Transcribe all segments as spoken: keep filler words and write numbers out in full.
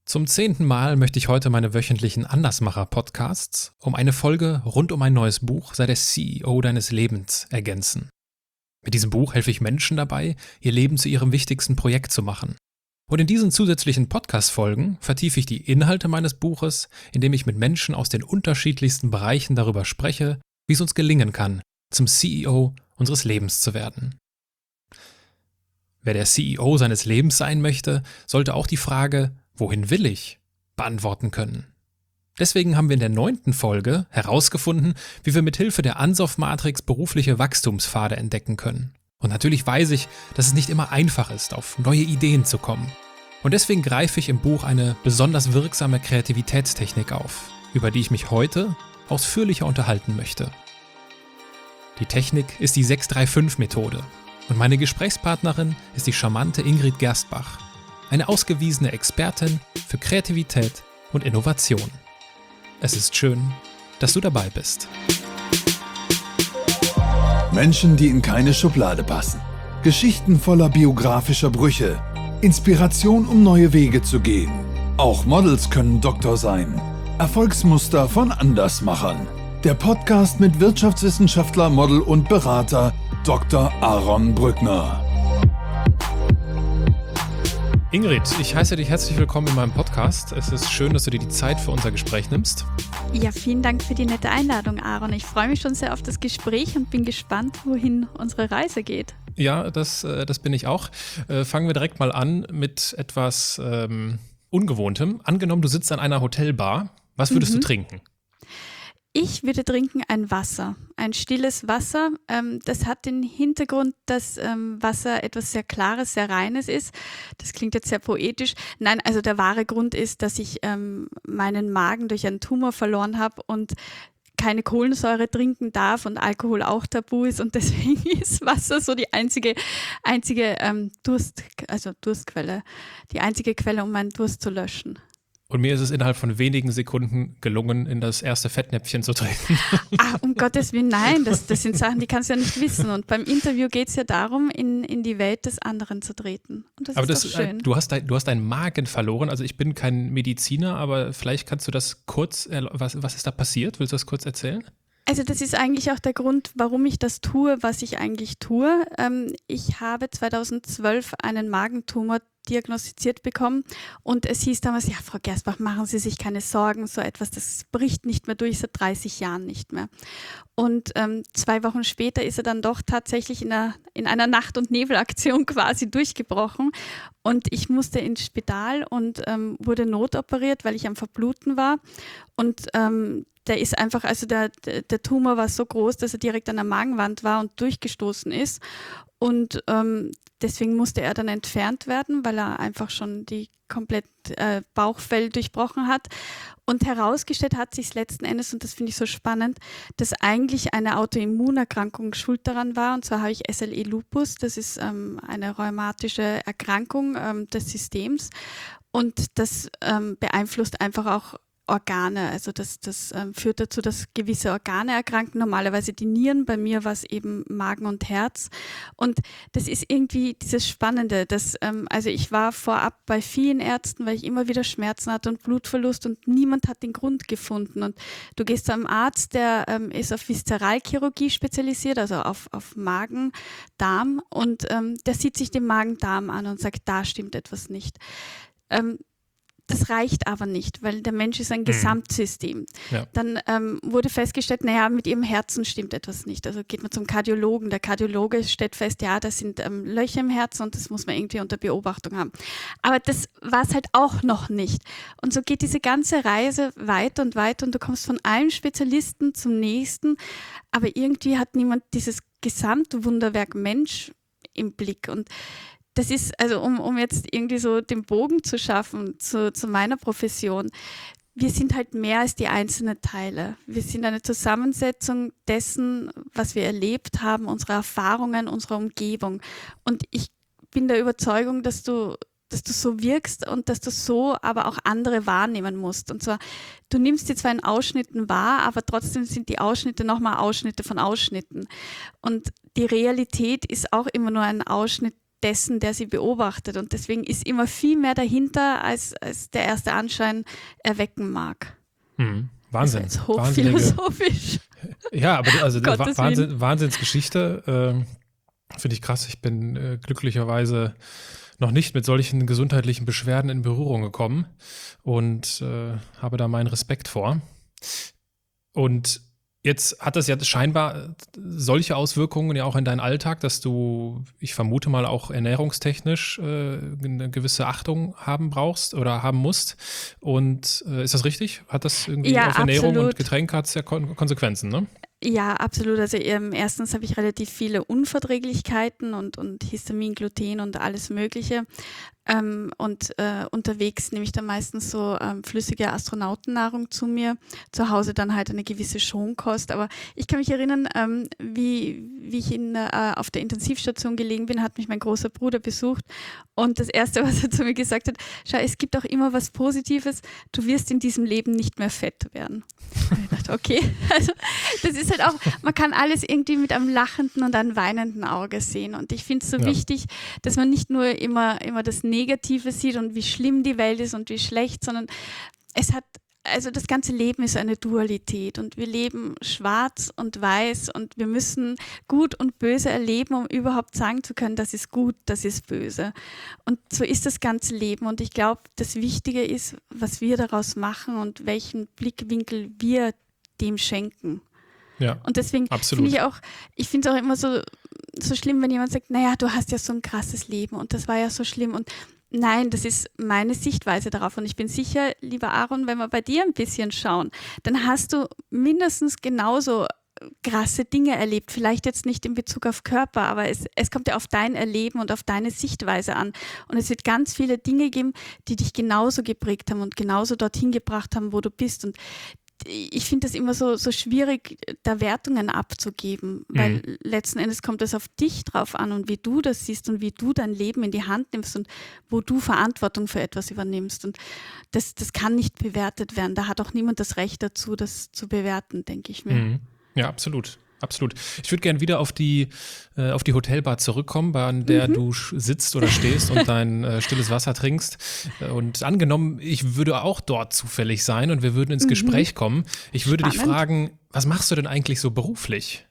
Zum zehnten Mal möchte ich heute meine wöchentlichen Andersmacher-Podcasts um eine Folge rund um ein neues Buch Sei der C E O deines Lebens ergänzen. Mit diesem Buch helfe ich Menschen dabei, ihr Leben zu ihrem wichtigsten Projekt zu machen. Und in diesen zusätzlichen Podcast-Folgen vertiefe ich die Inhalte meines Buches, indem ich mit Menschen aus den unterschiedlichsten Bereichen darüber spreche, wie es uns gelingen kann, zum C E O unseres Lebens zu werden. Wer der C E O seines Lebens sein möchte, sollte auch die Frage „Wohin will ich?“ beantworten können. Deswegen haben wir in der neunten Folge herausgefunden, wie wir mithilfe der Ansoff-Matrix berufliche Wachstumspfade entdecken können. Und natürlich weiß ich, dass es nicht immer einfach ist, auf neue Ideen zu kommen. Und deswegen greife ich im Buch eine besonders wirksame Kreativitätstechnik auf, über die ich mich heute ausführlicher unterhalten möchte. Die Technik ist die sechs drei fünf Methode und meine Gesprächspartnerin ist die charmante Ingrid Gerstbach, eine ausgewiesene Expertin für Kreativität und Innovation. Es ist schön, dass du dabei bist. Menschen, die in keine Schublade passen. Geschichten voller biografischer Brüche. Inspiration, um neue Wege zu gehen. Auch Models können Doktor sein. Erfolgsmuster von Andersmachern. Der Podcast mit Wirtschaftswissenschaftler, Model und Berater Doktor Aaron Brückner. Ingrid, ich heiße dich herzlich willkommen in meinem Podcast. Es ist schön, dass du dir die Zeit für unser Gespräch nimmst. Ja, vielen Dank für die nette Einladung, Aaron. Ich freue mich schon sehr auf das Gespräch und bin gespannt, wohin unsere Reise geht. Ja, das, das bin ich auch. Äh, fangen wir direkt mal an mit etwas ähm, Ungewohntem. Angenommen, du sitzt an einer Hotelbar. Was würdest mhm. du trinken? Ich würde trinken ein Wasser, ein stilles Wasser. Ähm, das hat den Hintergrund, dass ähm, Wasser etwas sehr Klares, sehr Reines ist. Das klingt jetzt sehr poetisch. Nein, also der wahre Grund ist, dass ich ähm, meinen Magen durch einen Tumor verloren habe und keine Kohlensäure trinken darf und Alkohol auch tabu ist, und deswegen ist Wasser so die einzige, einzige ähm, Durst, also Durstquelle, die einzige Quelle, um meinen Durst zu löschen. Und mir ist es innerhalb von wenigen Sekunden gelungen, in das erste Fettnäpfchen zu treten. Ach, um Gottes Willen, nein, das, das sind Sachen, die kannst du ja nicht wissen. Und beim Interview geht es ja darum, in, in die Welt des anderen zu treten. Und das aber ist das, doch schön. Du hast, dein, du hast deinen Magen verloren. Also ich bin kein Mediziner, aber vielleicht kannst du das kurz, was, was ist da passiert? Willst du das kurz erzählen? Also das ist eigentlich auch der Grund, warum ich das tue, was ich eigentlich tue. Ähm, ich habe zweitausendzwölf einen Magentumor diagnostiziert bekommen und es hieß damals, ja, Frau Gerstbach, machen Sie sich keine Sorgen, so etwas, das bricht nicht mehr durch, seit dreißig Jahren nicht mehr. Und ähm, zwei Wochen später ist er dann doch tatsächlich in einer, in einer Nacht- und Nebelaktion quasi durchgebrochen und ich musste ins Spital und ähm, wurde notoperiert, weil ich am Verbluten war und ähm, der ist einfach, also der, der Tumor war so groß, dass er direkt an der Magenwand war und durchgestoßen ist. Und ähm, deswegen musste er dann entfernt werden, weil er einfach schon die komplett äh, Bauchfell durchbrochen hat. Und herausgestellt hat sich letzten Endes, und das finde ich so spannend, dass eigentlich eine Autoimmunerkrankung schuld daran war. Und zwar habe ich S L E-Lupus, das ist ähm, eine rheumatische Erkrankung ähm, des Systems. Und das ähm, beeinflusst einfach auch Organe, also das, das ähm, führt dazu, dass gewisse Organe erkranken, normalerweise die Nieren, bei mir war es eben Magen und Herz und das ist irgendwie dieses Spannende, dass, ähm, also ich war vorab bei vielen Ärzten, weil ich immer wieder Schmerzen hatte und Blutverlust und niemand hat den Grund gefunden und du gehst zu einem Arzt, der ähm, ist auf Viszeralchirurgie spezialisiert, also auf, auf Magen, Darm und ähm, der sieht sich den Magen-Darm an und sagt, da stimmt etwas nicht. Ähm, Das reicht aber nicht, weil der Mensch ist ein Gesamtsystem. Ja. Dann ähm, wurde festgestellt, naja, mit ihrem Herzen stimmt etwas nicht. Also geht man zum Kardiologen. Der Kardiologe stellt fest, ja, das sind ähm, Löcher im Herzen und das muss man irgendwie unter Beobachtung haben. Aber das war es halt auch noch nicht. Und so geht diese ganze Reise weiter und weiter und du kommst von einem Spezialisten zum nächsten. Aber irgendwie hat niemand dieses Gesamtwunderwerk Mensch im Blick. Und das ist, also um, um jetzt irgendwie so den Bogen zu schaffen zu, zu meiner Profession, wir sind halt mehr als die einzelnen Teile. Wir sind eine Zusammensetzung dessen, was wir erlebt haben, unserer Erfahrungen, unserer Umgebung. Und ich bin der Überzeugung, dass du, dass du so wirkst und dass du so aber auch andere wahrnehmen musst. Und zwar, du nimmst sie zwar in Ausschnitten wahr, aber trotzdem sind die Ausschnitte nochmal Ausschnitte von Ausschnitten. Und die Realität ist auch immer nur ein Ausschnitt dessen, der sie beobachtet. Und deswegen ist immer viel mehr dahinter, als, als der erste Anschein erwecken mag. Hm. Wahnsinn. Das ist jetzt hochphilosophisch. Ja, aber also Gottes Wahnsinn, Willen. Wahnsinnsgeschichte. Ähm, Finde ich krass. Ich bin äh, glücklicherweise noch nicht mit solchen gesundheitlichen Beschwerden in Berührung gekommen und äh, habe da meinen Respekt vor. Und jetzt hat das ja scheinbar solche Auswirkungen ja auch in deinen Alltag, dass du, ich vermute mal, auch ernährungstechnisch äh, eine gewisse Achtung haben brauchst oder haben musst. Und äh, ist das richtig? Hat das irgendwie Ja, auf Ernährung absolut. und Getränke hat es ja Kon- Konsequenzen, ne? Ja, absolut. Also ähm, erstens habe ich relativ viele Unverträglichkeiten und, und Histamin, Gluten und alles Mögliche. Ähm, und äh, unterwegs nehme ich dann meistens so ähm, flüssige Astronautennahrung zu mir. Zu Hause dann halt eine gewisse Schonkost. Aber ich kann mich erinnern, ähm, wie, wie ich in, äh, auf der Intensivstation gelegen bin, hat mich mein großer Bruder besucht. Und das Erste, was er zu mir gesagt hat, schau, es gibt auch immer was Positives. Du wirst in diesem Leben nicht mehr fett werden. Und ich dachte, okay, also das ist halt auch, man kann alles irgendwie mit einem lachenden und einem weinenden Auge sehen. Und ich finde es so Ja. wichtig, dass man nicht nur immer, immer das Negative sieht und wie schlimm die Welt ist und wie schlecht, sondern es hat, also das ganze Leben ist eine Dualität und wir leben schwarz und weiß und wir müssen gut und böse erleben, um überhaupt sagen zu können, das ist gut, das ist böse. Und so ist das ganze Leben und ich glaube, das Wichtige ist, was wir daraus machen und welchen Blickwinkel wir dem schenken. Ja, Und deswegen absolut. finde ich auch, ich finde es auch immer so, so schlimm, wenn jemand sagt, naja, du hast ja so ein krasses Leben und das war ja so schlimm und nein, das ist meine Sichtweise darauf und ich bin sicher, lieber Aaron, wenn wir bei dir ein bisschen schauen, dann hast du mindestens genauso krasse Dinge erlebt, vielleicht jetzt nicht in Bezug auf Körper, aber es, es kommt ja auf dein Erleben und auf deine Sichtweise an und es wird ganz viele Dinge geben, die dich genauso geprägt haben und genauso dorthin gebracht haben, wo du bist und ich finde das immer so, so schwierig, da Wertungen abzugeben, weil Mhm. letzten Endes kommt es auf dich drauf an und wie du das siehst und wie du dein Leben in die Hand nimmst und wo du Verantwortung für etwas übernimmst. Und das, das kann nicht bewertet werden. Da hat auch niemand das Recht dazu, das zu bewerten, denke ich mir. Mhm. Ja, absolut. Absolut. Ich würde gerne wieder auf die, äh, auf die Hotelbar zurückkommen, bei an der Mhm. du sch- sitzt oder stehst und dein äh, stilles Wasser trinkst. Äh, Und angenommen, ich würde auch dort zufällig sein und wir würden ins Mhm. Gespräch kommen. Ich würde dich Spannend. fragen, was machst du denn eigentlich so beruflich?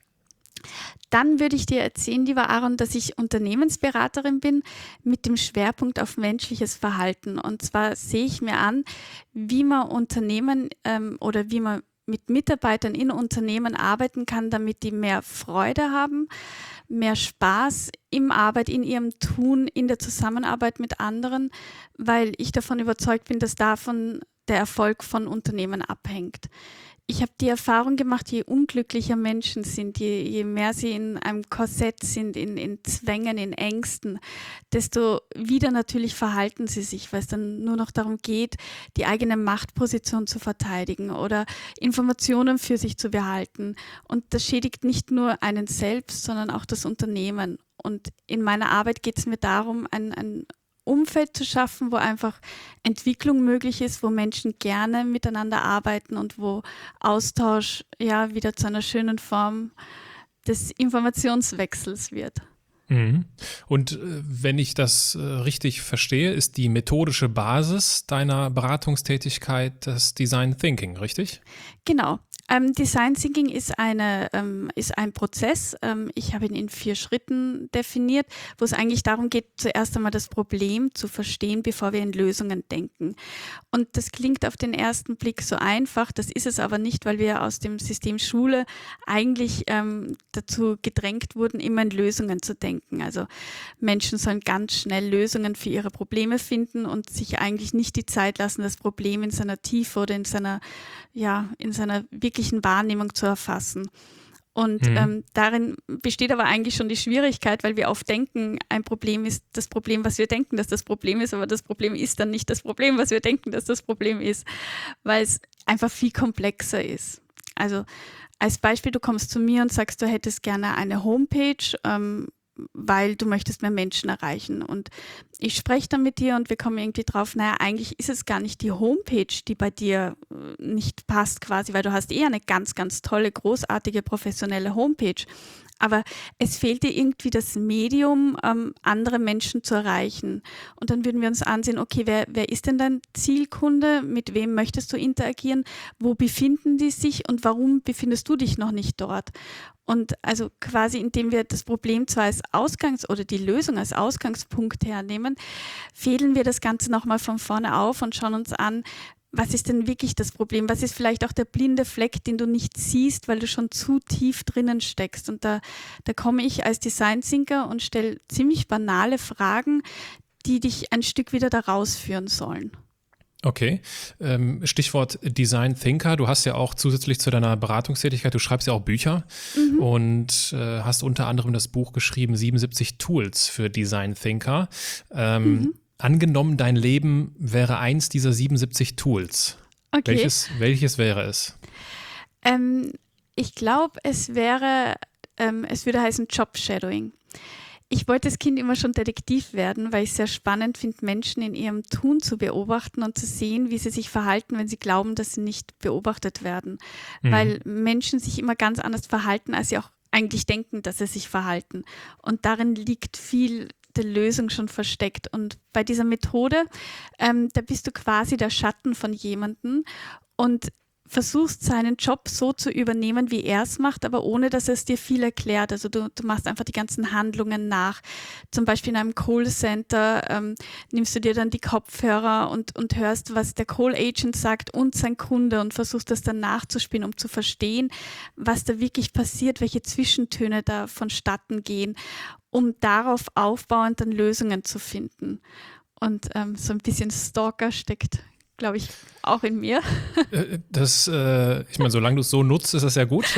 Dann würde ich dir erzählen, lieber Aaron, dass ich Unternehmensberaterin bin mit dem Schwerpunkt auf menschliches Verhalten. Und zwar sehe ich mir an, wie man Unternehmen ähm, oder wie man mit Mitarbeitern in Unternehmen arbeiten kann, damit die mehr Freude haben, mehr Spaß im Arbeit, in ihrem Tun, in der Zusammenarbeit mit anderen, weil ich davon überzeugt bin, dass davon der Erfolg von Unternehmen abhängt. Ich habe die Erfahrung gemacht, je unglücklicher Menschen sind, je, je mehr sie in einem Korsett sind, in, in Zwängen, in Ängsten, desto wieder natürlich verhalten sie sich, weil es dann nur noch darum geht, die eigene Machtposition zu verteidigen oder Informationen für sich zu behalten. Und das schädigt nicht nur einen selbst, sondern auch das Unternehmen. Und in meiner Arbeit geht es mir darum, ein, ein Umfeld zu schaffen, wo einfach Entwicklung möglich ist, wo Menschen gerne miteinander arbeiten und wo Austausch ja wieder zu einer schönen Form des Informationswechsels wird. Mhm. Und äh, wenn ich das äh, richtig verstehe, ist die methodische Basis deiner Beratungstätigkeit das Design Thinking, richtig? Genau. Ähm, Design Thinking ist, eine, ähm, ist ein Prozess. Ähm, ich habe ihn in vier Schritten definiert, wo es eigentlich darum geht, zuerst einmal das Problem zu verstehen, bevor wir in Lösungen denken. Und das klingt auf den ersten Blick so einfach, das ist es aber nicht, weil wir aus dem System Schule eigentlich ähm, dazu gedrängt wurden, immer in Lösungen zu denken. Also Menschen sollen ganz schnell Lösungen für ihre Probleme finden und sich eigentlich nicht die Zeit lassen, das Problem in seiner Tiefe oder in seiner, ja, in seiner wirklichen Wahrnehmung zu erfassen. Und Mhm. ähm, darin besteht aber eigentlich schon die Schwierigkeit, weil wir oft denken, ein Problem ist das Problem, was wir denken, dass das Problem ist, aber das Problem ist dann nicht das Problem, was wir denken, dass das Problem ist, weil es einfach viel komplexer ist. Also als Beispiel, du kommst zu mir und sagst, du hättest gerne eine Homepage, ähm, weil du möchtest mehr Menschen erreichen. Und ich spreche dann mit dir und wir kommen irgendwie drauf, naja, eigentlich ist es gar nicht die Homepage, die bei dir nicht passt quasi, weil du hast eh eine ganz, ganz tolle, großartige, professionelle Homepage. Aber es fehlt dir irgendwie das Medium, ähm, andere Menschen zu erreichen. Und dann würden wir uns ansehen, okay, wer, wer ist denn dein Zielkunde? Mit wem möchtest du interagieren? Wo befinden die sich und warum befindest du dich noch nicht dort? Und also quasi, indem wir das Problem zwar als Ausgangs- oder die Lösung als Ausgangspunkt hernehmen, fädeln wir das Ganze nochmal von vorne auf und schauen uns an, was ist denn wirklich das Problem? Was ist vielleicht auch der blinde Fleck, den du nicht siehst, weil du schon zu tief drinnen steckst? Und da, da komme ich als Design Thinker und stelle ziemlich banale Fragen, die dich ein Stück wieder da rausführen sollen. Okay, ähm, Stichwort Design Thinker. Du hast ja auch zusätzlich zu deiner Beratungstätigkeit, du schreibst ja auch Bücher mhm. und äh, hast unter anderem das Buch geschrieben, siebenundsiebzig Tools für Design Thinker. Ähm, mhm. Angenommen, dein Leben wäre eins dieser siebenundsiebzig Tools. Okay. Welches, welches wäre es? Ähm, ich glaube, es wäre, ähm, es würde heißen Job Shadowing. Ich wollte als Kind immer schon Detektiv werden, weil ich es sehr spannend finde, Menschen in ihrem Tun zu beobachten und zu sehen, wie sie sich verhalten, wenn sie glauben, dass sie nicht beobachtet werden. Mhm. Weil Menschen sich immer ganz anders verhalten, als sie auch eigentlich denken, dass sie sich verhalten. Und darin liegt viel der Lösung schon versteckt. Und bei dieser Methode, ähm, da bist du quasi der Schatten von jemandem und versuchst seinen Job so zu übernehmen, wie er es macht, aber ohne, dass es dir viel erklärt. Also du, du machst einfach die ganzen Handlungen nach. Zum Beispiel in einem Callcenter ähm, nimmst du dir dann die Kopfhörer und, und hörst, was der Call Agent sagt und sein Kunde und versuchst das dann nachzuspielen, um zu verstehen, was da wirklich passiert, welche Zwischentöne da vonstatten gehen, um darauf aufbauend dann Lösungen zu finden. Und ähm, so ein bisschen Stalker steckt, glaube ich, auch in mir. Das, äh, ich meine, solange du es so nutzt, ist das ja gut.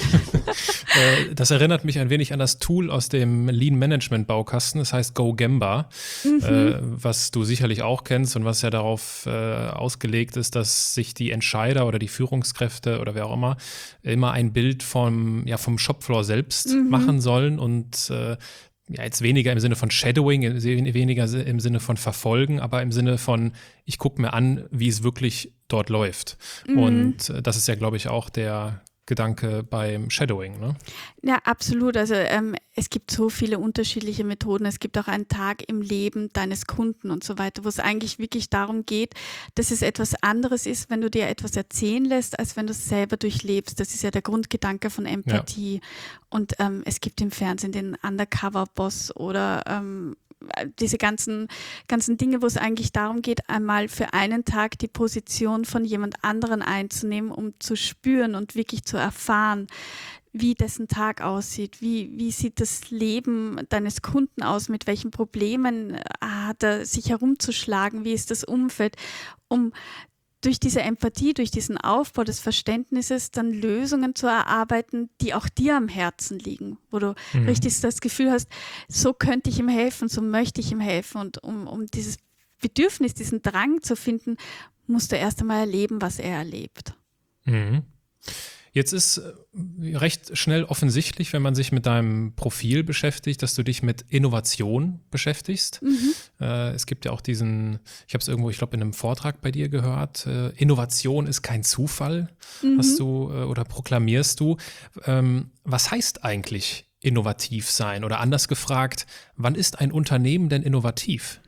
Das erinnert mich ein wenig an das Tool aus dem Lean-Management-Baukasten, das heißt GoGemba, mhm. äh, was du sicherlich auch kennst und was ja darauf äh, ausgelegt ist, dass sich die Entscheider oder die Führungskräfte oder wer auch immer immer ein Bild vom, ja, vom Shopfloor selbst mhm. machen sollen und äh, ja, jetzt weniger im Sinne von Shadowing, weniger im Sinne von Verfolgen, aber im Sinne von, ich gucke mir an, wie es wirklich dort läuft. Mhm. Und das ist ja, glaube ich, auch der Gedanke beim Shadowing, ne? Ja, absolut. Also ähm, es gibt so viele unterschiedliche Methoden. Es gibt auch einen Tag im Leben deines Kunden und so weiter, wo es eigentlich wirklich darum geht, dass es etwas anderes ist, wenn du dir etwas erzählen lässt, als wenn du es selber durchlebst. Das ist ja der Grundgedanke von Empathie. Ja. Und ähm, es gibt im Fernsehen den Undercover-Boss oder ähm, diese ganzen, ganzen Dinge, wo es eigentlich darum geht, einmal für einen Tag die Position von jemand anderen einzunehmen, um zu spüren und wirklich zu erfahren, wie dessen Tag aussieht, wie, wie sieht das Leben deines Kunden aus, mit welchen Problemen hat er sich herumzuschlagen, wie ist das Umfeld, um durch diese Empathie, durch diesen Aufbau des Verständnisses dann Lösungen zu erarbeiten, die auch dir am Herzen liegen, wo du mhm. richtig das Gefühl hast, so könnte ich ihm helfen, so möchte ich ihm helfen. Und um, um dieses Bedürfnis, diesen Drang zu finden, musst du erst einmal erleben, was er erlebt. Mhm. Jetzt ist recht schnell offensichtlich, wenn man sich mit deinem Profil beschäftigt, dass du dich mit Innovation beschäftigst. Mhm. Äh, es gibt ja auch diesen, ich habe es irgendwo, ich glaube, in einem Vortrag bei dir gehört, äh, Innovation ist kein Zufall, mhm. hast du äh, oder proklamierst du. Ähm, was heißt eigentlich innovativ sein? Oder anders gefragt, wann ist ein Unternehmen denn innovativ?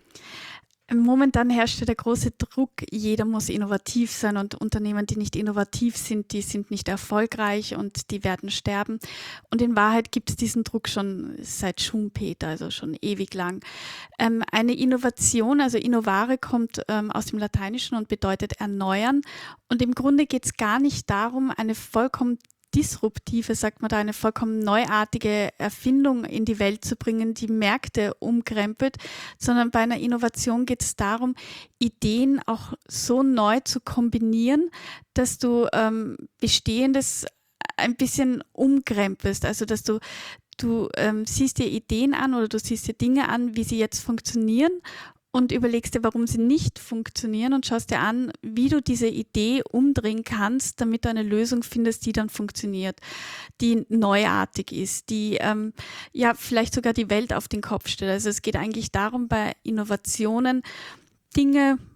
Momentan herrscht der große Druck, jeder muss innovativ sein und Unternehmen, die nicht innovativ sind, die sind nicht erfolgreich und die werden sterben. Und in Wahrheit gibt es diesen Druck schon seit Schumpeter, also schon ewig lang. Ähm, eine Innovation, also innovare, kommt ähm, aus dem Lateinischen und bedeutet erneuern. Und im Grunde geht es gar nicht darum, eine vollkommen disruptive, sagt man da, eine vollkommen neuartige Erfindung in die Welt zu bringen, die Märkte umkrempelt, sondern bei einer Innovation geht es darum, Ideen auch so neu zu kombinieren, dass du ähm, Bestehendes ein bisschen umkrempelst, also dass du Du ähm, siehst dir Ideen an oder du siehst dir Dinge an, wie sie jetzt funktionieren und überlegst dir, warum sie nicht funktionieren und schaust dir an, wie du diese Idee umdrehen kannst, damit du eine Lösung findest, die dann funktioniert, die neuartig ist, die ähm, ja vielleicht sogar die Welt auf den Kopf stellt. Also es geht eigentlich darum, bei Innovationen Dinge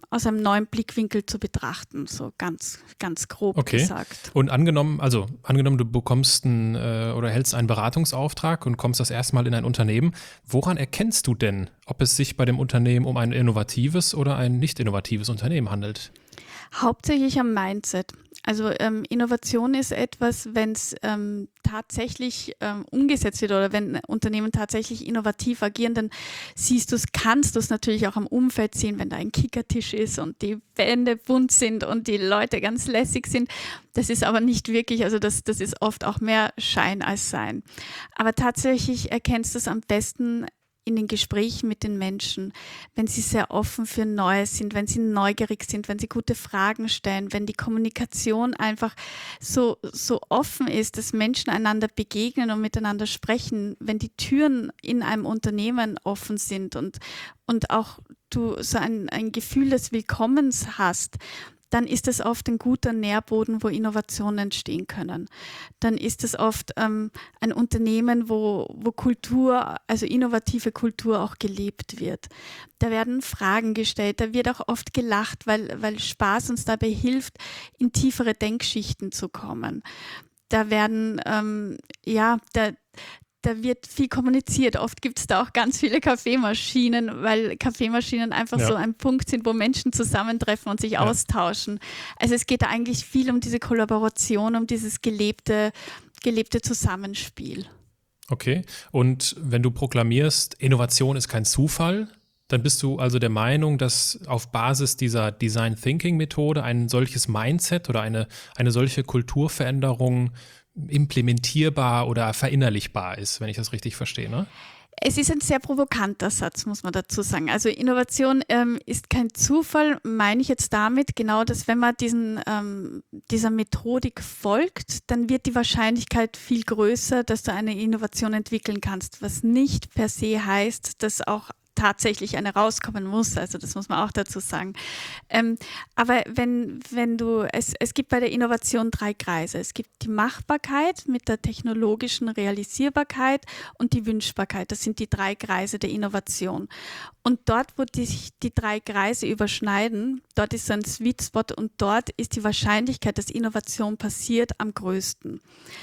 aus einem neuen Blickwinkel zu betrachten, so ganz, ganz grob okay. gesagt. Und angenommen, also angenommen, du bekommst ein, äh, oder hältst einen Beratungsauftrag und kommst das erste Mal in ein Unternehmen, woran erkennst du denn, ob es sich bei dem Unternehmen um ein innovatives oder ein nicht innovatives Unternehmen handelt? Hauptsächlich am Mindset. Also ähm, Innovation ist etwas, wenn es ähm, tatsächlich ähm, umgesetzt wird oder wenn Unternehmen tatsächlich innovativ agieren, dann siehst du es, kannst du es natürlich auch am Umfeld sehen, wenn da ein Kickertisch ist und die Wände bunt sind und die Leute ganz lässig sind. Das ist aber nicht wirklich, also das, das ist oft auch mehr Schein als Sein. Aber tatsächlich erkennst du es am besten in den Gesprächen mit den Menschen, wenn sie sehr offen für Neues sind, wenn sie neugierig sind, wenn sie gute Fragen stellen, wenn die Kommunikation einfach so, so offen ist, dass Menschen einander begegnen und miteinander sprechen, wenn die Türen in einem Unternehmen offen sind und, und auch du so ein, ein Gefühl des Willkommens hast, dann ist es oft ein guter Nährboden, wo Innovationen entstehen können. Dann ist es oft ähm, ein Unternehmen, wo, wo Kultur, also innovative Kultur auch gelebt wird. Da werden Fragen gestellt, da wird auch oft gelacht, weil, weil Spaß uns dabei hilft, in tiefere Denkschichten zu kommen. Da werden, ähm, ja, da Da wird viel kommuniziert. Oft gibt es da auch ganz viele Kaffeemaschinen, weil Kaffeemaschinen einfach ja. so ein Punkt sind, wo Menschen zusammentreffen und sich ja. austauschen. Also es geht da eigentlich viel um diese Kollaboration, um dieses gelebte, gelebte Zusammenspiel. Okay. Und wenn du proklamierst, Innovation ist kein Zufall, dann bist du also der Meinung, dass auf Basis dieser Design Thinking Methode ein solches Mindset oder eine, eine solche Kulturveränderung implementierbar oder verinnerlichbar ist, wenn ich das richtig verstehe, ne? Es ist ein sehr provokanter Satz, muss man dazu sagen. Also Innovation ähm, ist kein Zufall, meine ich jetzt damit genau, dass wenn man diesen, ähm, dieser Methodik folgt, dann wird die Wahrscheinlichkeit viel größer, dass du eine Innovation entwickeln kannst, was nicht per se heißt, dass auch tatsächlich eine rauskommen muss, also das muss man auch dazu sagen. Ähm, aber wenn, wenn du, es, es gibt bei der Innovation drei Kreise. Es gibt die Machbarkeit mit der technologischen Realisierbarkeit und die Wünschbarkeit. Das sind die drei Kreise der Innovation. Und dort, wo die, sich die drei Kreise überschneiden, dort ist so ein Sweet Spot und dort ist die Wahrscheinlichkeit, dass Innovation passiert, am größten.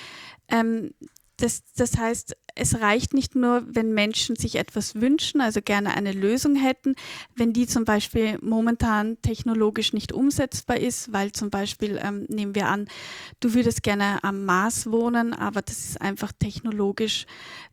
Ähm, Das, das heißt, es reicht nicht nur, wenn Menschen sich etwas wünschen, also gerne eine Lösung hätten, wenn die zum Beispiel momentan technologisch nicht umsetzbar ist, weil zum Beispiel, ähm, nehmen wir an, du würdest gerne am Mars wohnen, aber das ist einfach technologisch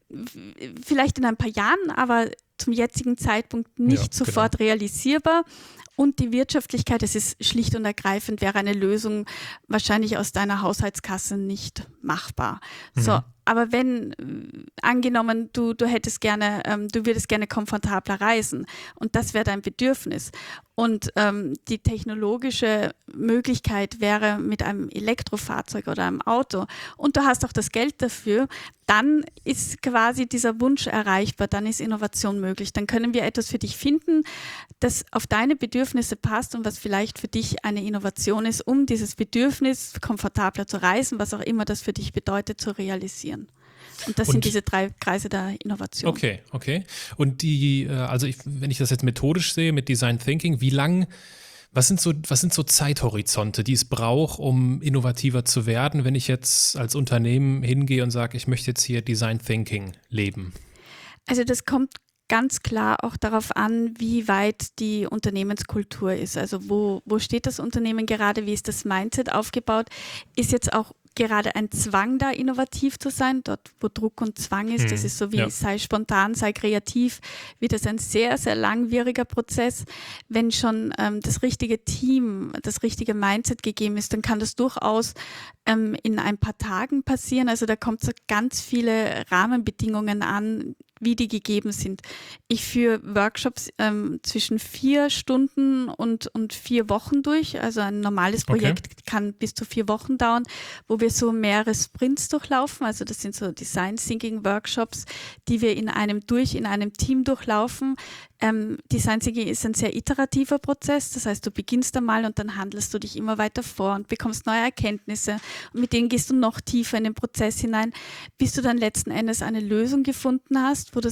vielleicht in ein paar Jahren, aber zum jetzigen Zeitpunkt nicht ja, sofort genau. realisierbar. Und die Wirtschaftlichkeit, es ist schlicht und ergreifend, wäre eine Lösung wahrscheinlich aus deiner Haushaltskasse nicht machbar. Mhm. So, aber wenn, angenommen, du, du hättest gerne, ähm, du würdest gerne komfortabler reisen und das wäre dein Bedürfnis und ähm, die technologische Möglichkeit wäre mit einem Elektrofahrzeug oder einem Auto und du hast auch das Geld dafür, dann ist quasi dieser Wunsch erreichbar, dann ist Innovation möglich. Dann können wir etwas für dich finden, das auf deine Bedürfnisse passt und was vielleicht für dich eine Innovation ist, um dieses Bedürfnis, komfortabler zu reisen, was auch immer das für dich bedeutet, zu realisieren. Und das und, sind diese drei Kreise der Innovation. Okay, okay. Und die, also ich, wenn ich das jetzt methodisch sehe mit Design Thinking, wie lang, was sind so, was sind so Zeithorizonte, die es braucht, um innovativer zu werden, wenn ich jetzt als Unternehmen hingehe und sage, ich möchte jetzt hier Design Thinking leben? Also das kommt ganz klar auch darauf an, wie weit die Unternehmenskultur ist. Also wo, wo steht das Unternehmen gerade, wie ist das Mindset aufgebaut? Ist jetzt auch gerade ein Zwang da, innovativ zu sein, dort wo Druck und Zwang ist, hm, das ist so wie ja. sei spontan, sei kreativ, wird das ein sehr, sehr langwieriger Prozess. Wenn schon ähm, das richtige Team, das richtige Mindset gegeben ist, dann kann das durchaus ähm, in ein paar Tagen passieren. Also da kommt so ganz viele Rahmenbedingungen an, wie die gegeben sind. Ich führe Workshops ähm, zwischen vier Stunden und, und vier Wochen durch. Also ein normales Projekt okay. kann bis zu vier Wochen dauern, wo wir so mehrere Sprints durchlaufen. Also das sind so Design Thinking Workshops, die wir in einem durch, in einem Team durchlaufen. Ähm, Design Thinking ist ein sehr iterativer Prozess. Das heißt, du beginnst einmal und dann handelst du dich immer weiter vor und bekommst neue Erkenntnisse. Und mit denen gehst du noch tiefer in den Prozess hinein, bis du dann letzten Endes eine Lösung gefunden hast, wo du sagst,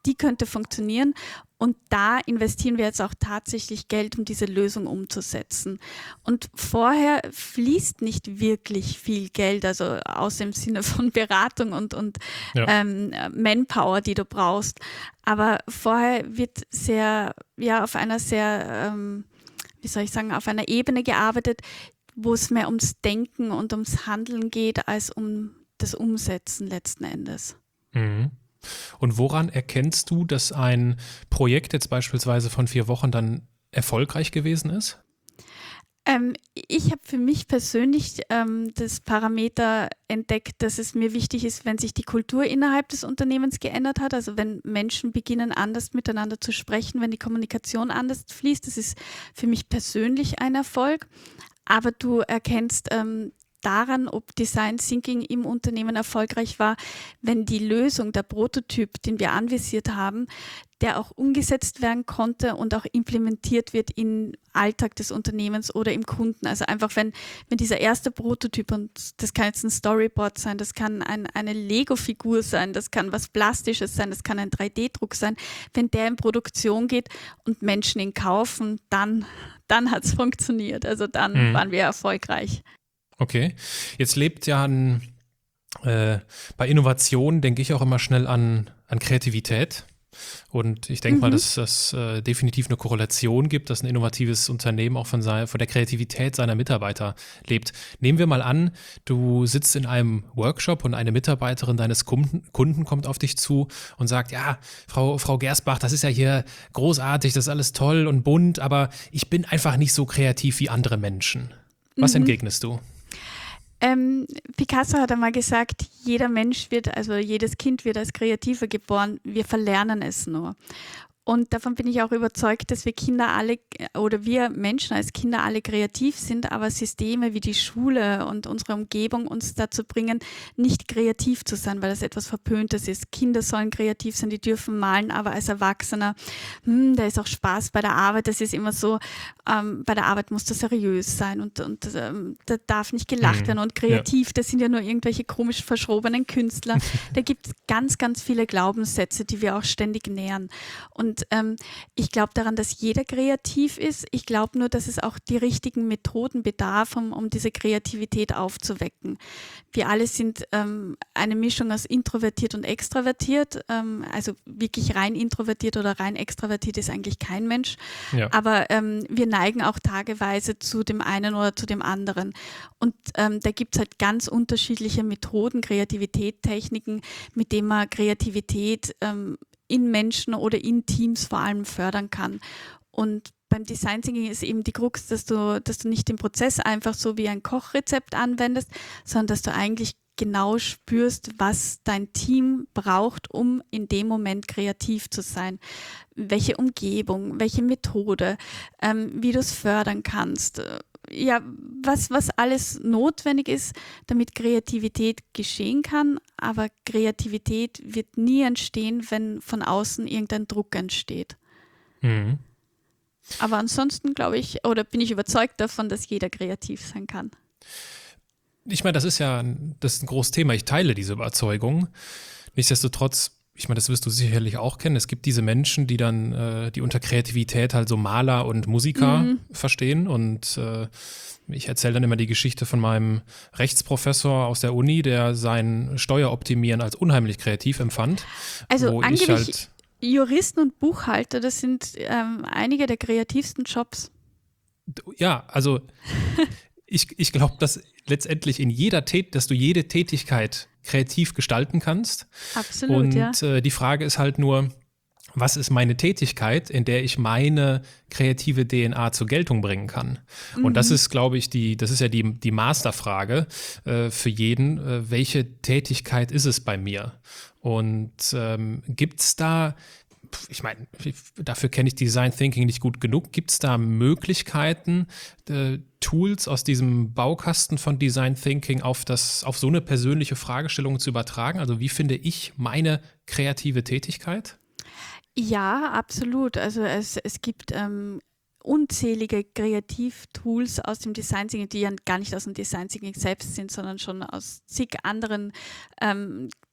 die könnte funktionieren. Und da investieren wir jetzt auch tatsächlich Geld, um diese Lösung umzusetzen. Und vorher fließt nicht wirklich viel Geld, also aus dem Sinne von Beratung und, und Ja. ähm, Manpower, die du brauchst. Aber vorher wird sehr, ja, auf einer sehr, ähm, wie soll ich sagen, auf einer Ebene gearbeitet, wo es mehr ums Denken und ums Handeln geht, als um das Umsetzen letzten Endes. Mhm. Und woran erkennst du, dass ein Projekt jetzt beispielsweise von vier Wochen dann erfolgreich gewesen ist? Ähm, ich habe für mich persönlich ähm, das Parameter entdeckt, dass es mir wichtig ist, wenn sich die Kultur innerhalb des Unternehmens geändert hat, also wenn Menschen beginnen, anders miteinander zu sprechen, wenn die Kommunikation anders fließt. Das ist für mich persönlich ein Erfolg. Aber du erkennst ähm, daran, ob Design Thinking im Unternehmen erfolgreich war, wenn die Lösung, der Prototyp, den wir anvisiert haben, der auch umgesetzt werden konnte und auch implementiert wird im Alltag des Unternehmens oder im Kunden. Also einfach, wenn, wenn dieser erste Prototyp, und das kann jetzt ein Storyboard sein, das kann ein, eine Lego-Figur sein, das kann was Plastisches sein, das kann ein drei D Druck sein, wenn der in Produktion geht und Menschen ihn kaufen, dann, dann hat es funktioniert. Also dann Mhm. waren wir erfolgreich. Okay, jetzt lebt ja ein, äh, bei Innovation denke ich auch immer schnell an, an Kreativität. Und ich denke Mhm. mal, dass es äh, definitiv eine Korrelation gibt, dass ein innovatives Unternehmen auch von, sei, von der Kreativität seiner Mitarbeiter lebt. Nehmen wir mal an, du sitzt in einem Workshop und eine Mitarbeiterin deines Kunden, Kunden kommt auf dich zu und sagt, ja, Frau, Frau Gersbach, das ist ja hier großartig, das ist alles toll und bunt, aber ich bin einfach nicht so kreativ wie andere Menschen. Was Mhm. entgegnest du? Ähm, Picasso hat einmal gesagt, jeder Mensch wird, also jedes Kind wird als Kreativer geboren, wir verlernen es nur. Und davon bin ich auch überzeugt, dass wir Kinder alle oder wir Menschen als Kinder alle kreativ sind, aber Systeme wie die Schule und unsere Umgebung uns dazu bringen, nicht kreativ zu sein, weil das etwas Verpöntes ist. Kinder sollen kreativ sein, die dürfen malen, aber als Erwachsener, hm, da ist auch Spaß bei der Arbeit. Das ist immer so, ähm, bei der Arbeit muss das seriös sein und, und ähm, da darf nicht gelacht Mhm. werden. Und kreativ, das sind ja nur irgendwelche komisch verschrobenen Künstler. Da gibt es ganz, ganz viele Glaubenssätze, die wir auch ständig nähern. Und Und ähm, ich glaube daran, dass jeder kreativ ist. Ich glaube nur, dass es auch die richtigen Methoden bedarf, um, um diese Kreativität aufzuwecken. Wir alle sind ähm, eine Mischung aus introvertiert und extravertiert. Ähm, also wirklich rein introvertiert oder rein extravertiert ist eigentlich kein Mensch. Ja. Aber ähm, wir neigen auch tageweise zu dem einen oder zu dem anderen. Und ähm, da gibt es halt ganz unterschiedliche Methoden, Kreativität, Techniken, mit denen man Kreativität ähm, in Menschen oder in Teams vor allem fördern kann. Und beim Design Thinking ist eben die Krux, dass du, dass du nicht den Prozess einfach so wie ein Kochrezept anwendest, sondern dass du eigentlich genau spürst, was dein Team braucht, um in dem Moment kreativ zu sein. Welche Umgebung, welche Methode, ähm, wie du es fördern kannst. Ja, was, was alles notwendig ist, damit Kreativität geschehen kann. Aber Kreativität wird nie entstehen, wenn von außen irgendein Druck entsteht. Mhm. Aber ansonsten glaube ich, oder bin ich überzeugt davon, dass jeder kreativ sein kann. Ich meine, das ist ja ein, das ist ein großes Thema. Ich teile diese Überzeugung. Nichtsdestotrotz, ich meine, das wirst du sicherlich auch kennen. Es gibt diese Menschen, die dann, äh, die unter Kreativität halt so Maler und Musiker Mhm. verstehen. Und äh, ich erzähle dann immer die Geschichte von meinem Rechtsprofessor aus der Uni, der sein Steueroptimieren als unheimlich kreativ empfand. Also wo ich angeblich halt, Juristen und Buchhalter, das sind ähm, einige der kreativsten Jobs. ja, also ich, ich glaube, dass letztendlich in jeder Tät, dass du jede Tätigkeit kreativ gestalten kannst. Absolut, Und ja. äh, die Frage ist halt nur, was ist meine Tätigkeit, in der ich meine kreative D N A zur Geltung bringen kann? Und das Mhm. ist, glaube ich, die, das ist ja die, die Masterfrage äh, für jeden. Äh, welche Tätigkeit ist es bei mir? Und ähm, gibt es da, ich meine, dafür kenne ich Design Thinking nicht gut genug, gibt es da Möglichkeiten, äh, Tools aus diesem Baukasten von Design Thinking auf, das, auf so eine persönliche Fragestellung zu übertragen? Also wie finde ich meine kreative Tätigkeit? Ja, absolut. Also es, es gibt ähm, unzählige Kreativtools aus dem Design Thinking, die ja gar nicht aus dem Design Thinking selbst sind, sondern schon aus zig anderen ähm,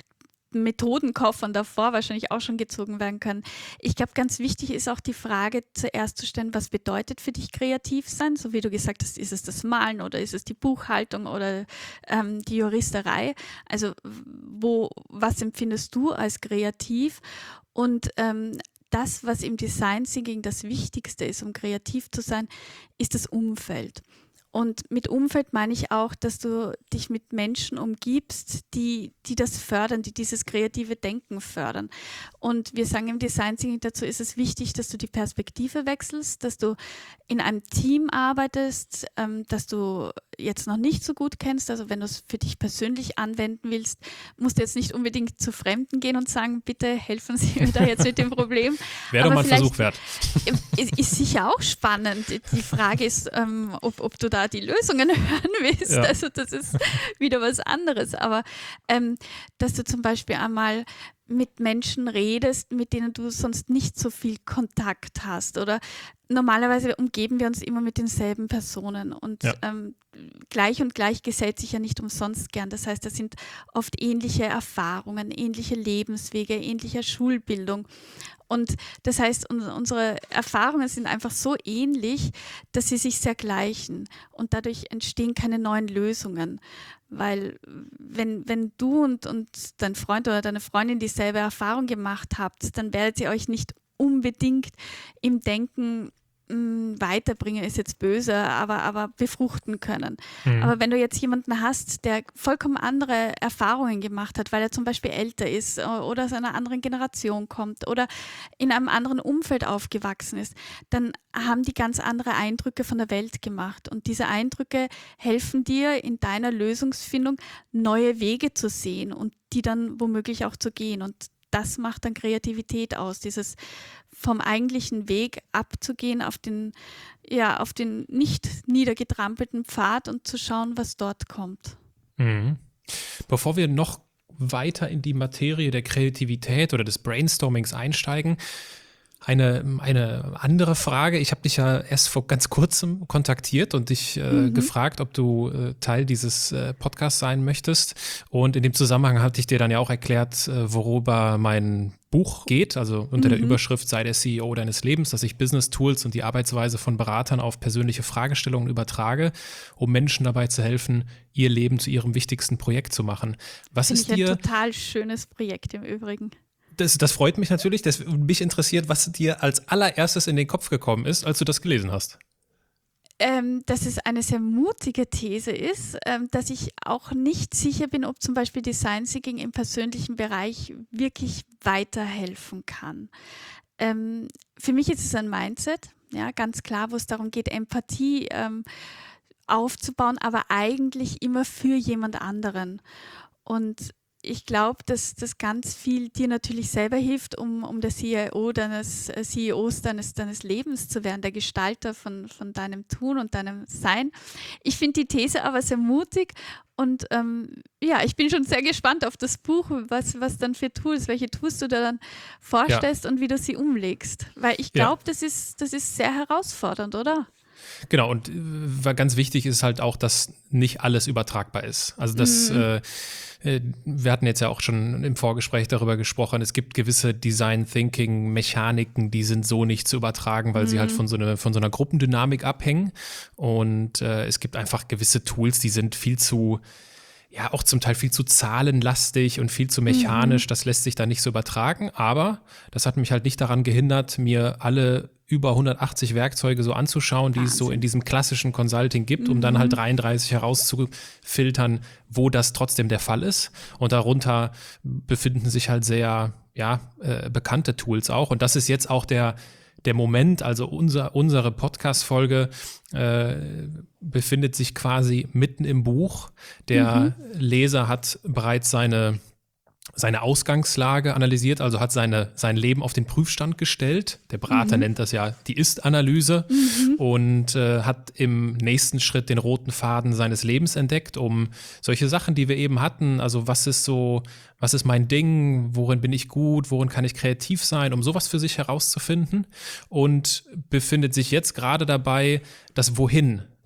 Methodenkoffern davor wahrscheinlich auch schon gezogen werden können. Ich glaube, ganz wichtig ist auch die Frage zuerst zu stellen, was bedeutet für dich kreativ sein? So wie du gesagt hast, ist es das Malen oder ist es die Buchhaltung oder ähm, die Juristerei? Also wo, was empfindest du als kreativ? Und ähm, das, was im Design Thinking das Wichtigste ist, um kreativ zu sein, ist das Umfeld. Und mit Umfeld meine ich auch, dass du dich mit Menschen umgibst, die, die das fördern, die dieses kreative Denken fördern. Und wir sagen im Design Thinking dazu, ist es wichtig, dass du die Perspektive wechselst, dass du in einem Team arbeitest, ähm, dass du jetzt noch nicht so gut kennst. Also wenn du es für dich persönlich anwenden willst, musst du jetzt nicht unbedingt zu Fremden gehen und sagen, bitte helfen Sie mir da jetzt mit dem Problem. Wäre doch mal ein Versuch wert. Ist, ist sicher auch spannend. Die Frage ist, ähm, ob, ob du da die Lösungen hören willst. Ja. Also das ist wieder was anderes. Aber ähm, dass du zum Beispiel einmal mit Menschen redest, mit denen du sonst nicht so viel Kontakt hast. Oder normalerweise umgeben wir uns immer mit denselben Personen. Und ja. ähm, gleich und gleich gesellt sich ja nicht umsonst gern. Das heißt, das sind oft ähnliche Erfahrungen, ähnliche Lebenswege, ähnliche Schulbildung. Und das heißt, unsere Erfahrungen sind einfach so ähnlich, dass sie sich sehr gleichen. Und dadurch entstehen keine neuen Lösungen. Weil wenn, wenn du und, und dein Freund oder deine Freundin dieselbe Erfahrung gemacht habt, dann werdet ihr euch nicht unbedingt im Denken mh, weiterbringen, ist jetzt böse, aber, aber befruchten können. Mhm. Aber wenn du jetzt jemanden hast, der vollkommen andere Erfahrungen gemacht hat, weil er zum Beispiel älter ist oder aus einer anderen Generation kommt oder in einem anderen Umfeld aufgewachsen ist, dann haben die ganz andere Eindrücke von der Welt gemacht. Und diese Eindrücke helfen dir in deiner Lösungsfindung, neue Wege zu sehen und die dann womöglich auch zu gehen. Und das macht dann Kreativität aus, dieses vom eigentlichen Weg abzugehen auf den, ja, auf den nicht niedergetrampelten Pfad und zu schauen, was dort kommt. Mhm. Bevor wir noch weiter in die Materie der Kreativität oder des Brainstormings einsteigen, Eine, eine andere Frage. Ich habe dich ja erst vor ganz kurzem kontaktiert und dich äh, mhm. gefragt, ob du äh, Teil dieses äh, Podcasts sein möchtest. Und in dem Zusammenhang hatte ich dir dann ja auch erklärt, äh, worüber mein Buch geht, also unter mhm. der Überschrift Sei der C E O deines Lebens, dass ich Business Tools und die Arbeitsweise von Beratern auf persönliche Fragestellungen übertrage, um Menschen dabei zu helfen, ihr Leben zu ihrem wichtigsten Projekt zu machen. Was Finde ist ich dir ein total schönes Projekt im Übrigen. Das, das freut mich natürlich. Das, mich interessiert, was dir als allererstes in den Kopf gekommen ist, als du das gelesen hast. Ähm, dass es eine sehr mutige These ist, ähm, dass ich auch nicht sicher bin, ob zum Beispiel Design Thinking im persönlichen Bereich wirklich weiterhelfen kann. Ähm, für mich ist es ein Mindset, ja, ganz klar, wo es darum geht, Empathie ähm, aufzubauen, aber eigentlich immer für jemand anderen. Und ich glaube, dass das ganz viel dir natürlich selber hilft, um, um der C E O deines äh, C E Os deines, deines Lebens zu werden, der Gestalter von, von deinem Tun und deinem Sein. Ich finde die These aber sehr mutig und ähm, ja, ich bin schon sehr gespannt auf das Buch, was, was dann für Tools, welche Tools du da dann vorstellst ja. und wie du sie umlegst. Weil ich glaube, ja. das ist, das ist sehr herausfordernd, oder? Genau, und äh, ganz wichtig ist halt auch, dass nicht alles übertragbar ist. Also das, mhm. äh, wir hatten jetzt ja auch schon im Vorgespräch darüber gesprochen, es gibt gewisse Design-Thinking-Mechaniken, die sind so nicht zu übertragen, weil mhm. sie halt von so, eine, von so einer Gruppendynamik abhängen. Und äh, es gibt einfach gewisse Tools, die sind viel zu, ja auch zum Teil viel zu zahlenlastig und viel zu mechanisch. Mhm. Das lässt sich da nicht so übertragen. Aber das hat mich halt nicht daran gehindert, mir alle über hundertachtzig Werkzeuge so anzuschauen, die Wahnsinn. Es so in diesem klassischen Consulting gibt, um mhm. dann halt dreiunddreißig herauszufiltern, wo das trotzdem der Fall ist. Und darunter befinden sich halt sehr ja, äh, bekannte Tools auch. Und das ist jetzt auch der, der Moment, also unser, unsere Podcast-Folge äh, befindet sich quasi mitten im Buch. Der mhm. Leser hat bereits seine seine Ausgangslage analysiert, also hat seine, sein Leben auf den Prüfstand gestellt. Der Berater mhm. nennt das ja die Ist-Analyse mhm. und äh, hat im nächsten Schritt den roten Faden seines Lebens entdeckt, um solche Sachen, die wir eben hatten, also was ist so, was ist mein Ding, worin bin ich gut, worin kann ich kreativ sein, um sowas für sich herauszufinden und befindet sich jetzt gerade dabei, das Wohin